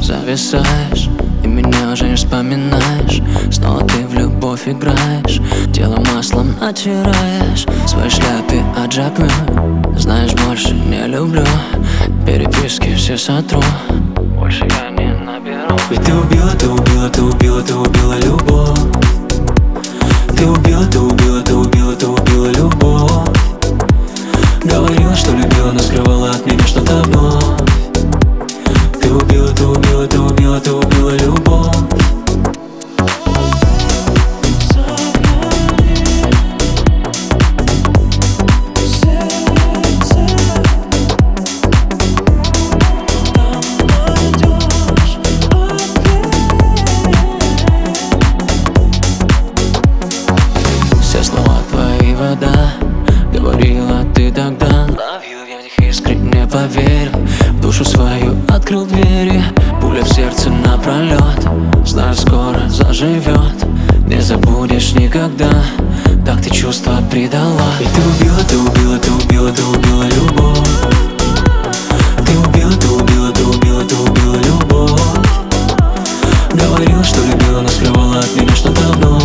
зависаешь, и меня уже не вспоминаешь. Снова ты в любовь играешь, тело маслом натираешь, в своей шляпе отжакну. Знаешь, больше не люблю, переписки все сотру, больше я не наберу. Ведь ты убила, ты убила, ты убила, ты убила любовь. Ты убила, ты убила, ты убила, ты убила любовь. Говорила, что любила, но скрывала от меня что-то вновь. Ты убила, ты убила, ты убила, ты убила любовь. Все слова твои вода, говорила ты тогда. Love you, я в них искренне поверил, в душу свою открыл двери. Пуля в сердце напролет, знаю, скоро заживет. Не забудешь никогда, так ты чувства предала. Ведь ты убила, ты убила, ты убила, ты убила любовь. Ты убила, ты убила, ты убила, ты убила любовь. Говорила, что любила, но скрывала от меня что-то вновь.